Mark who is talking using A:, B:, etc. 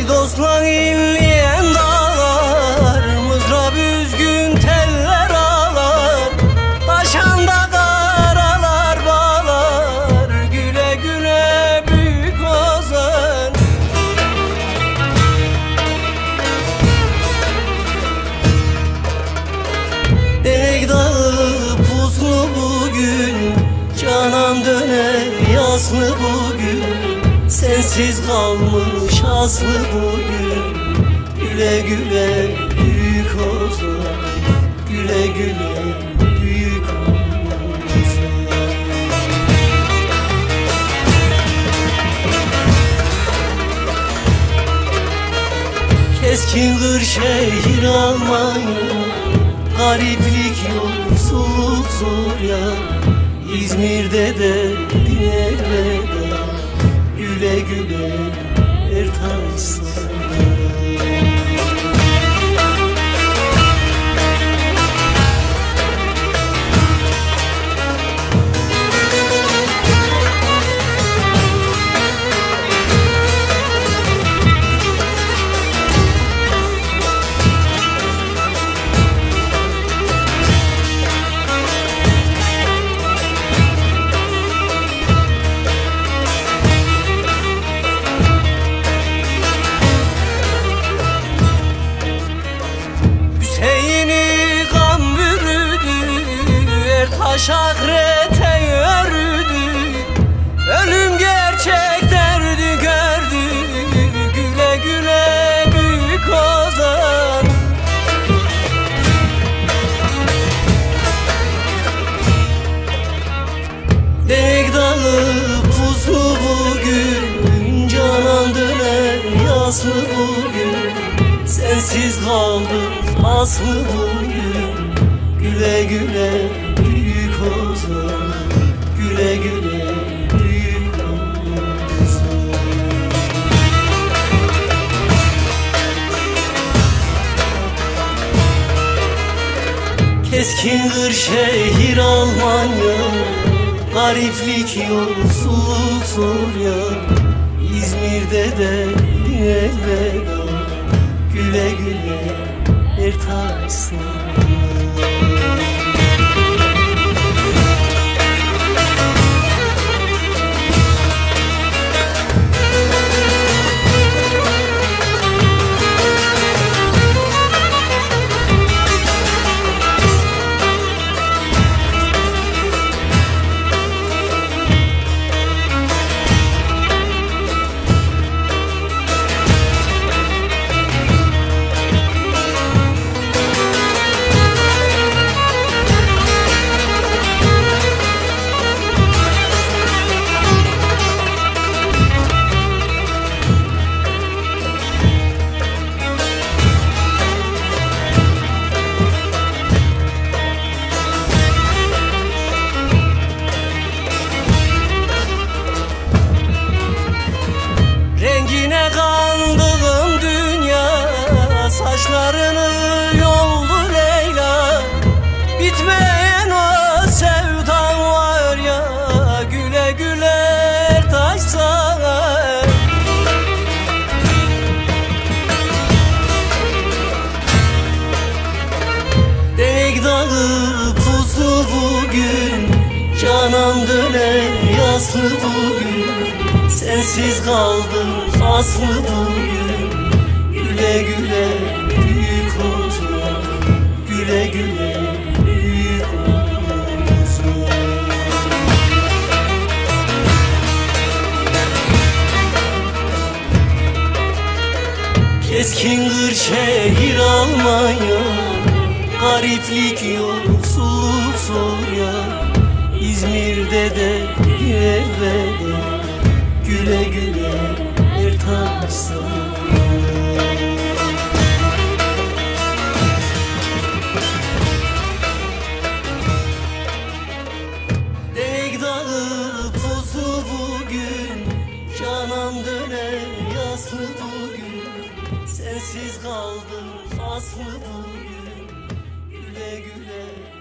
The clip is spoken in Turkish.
A: dostlar inleyen dağlar, mızrap üzgün teller ağlar, taşanda karalar bağlar, güle güle büyük ozan. Denek dağı puslu bugün, canan döne yaslı bugün, sensiz kalmış aslı bugün. Güle güle büyük ozan, güle güle büyük ozan. Keskin Kırşehir Almanya, gariplik yolsuzluk zor ya. İzmir'de de diğer veda, güle güle Ertaş sana. Taş ahirete yürüdü, ölüm gerçek derdi gördü, güle güle büyük ozan. Denek dağı puslu bugün, canan döner yaslı bugün, sensiz kaldım aslı bugün. Güle güle büyük ozan, güle güle büyük ozan. Keskin Kırşehir Almanya, gariplik yolsuzluk zor ya. İzmir'de de diğer veda, güle güle Ertaş sana. Rengine kandığım dünya, saçlarını yoldu Leyla, bitmeyen o sevdan var ya, güle güle Ertaş sana. Denek dağı puslu bugün, canan döner yaslı bugün, sensiz kaldım aslı bugün. Güle güle büyük ozan, güle güle büyük ozan. Keskin Kırşehir Almanya, gariplik yoksulluk zor ya. İzmir'de de diğer veda, güle güle Ertaş sana. Denek dağı puslu bugün, canan döner yaslı bugün, sensiz kaldım aslı bugün. Güle güle